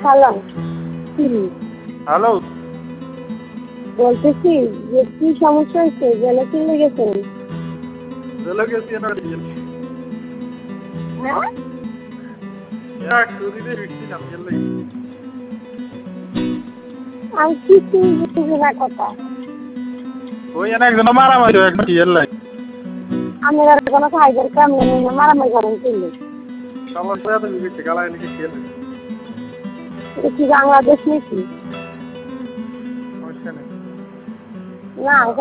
Hello. Hello. বলতেছি যে কি সমস্যা হয়েছে, জেলে চলে গেছেন? জেলে গেছি না। হ্যাঁ, এক চুরিতে ফিরছিলাম জেলে। আমি কিছুই বুঝি না কথা। ওই একজন মারামারি হয় একটা জেলে। আমি আর কোনো কাজের কাম নেই, মারামারি করেন চলে। সবার সাথে তো বিগড়ছে গালায় নাকি জেলে। এটা কি বাংলাদেশ নাকি? সমস্যা নেই। না।